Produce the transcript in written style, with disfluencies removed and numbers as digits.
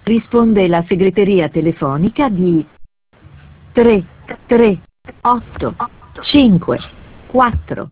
Risponde la segreteria telefonica di 3 3 8 5 4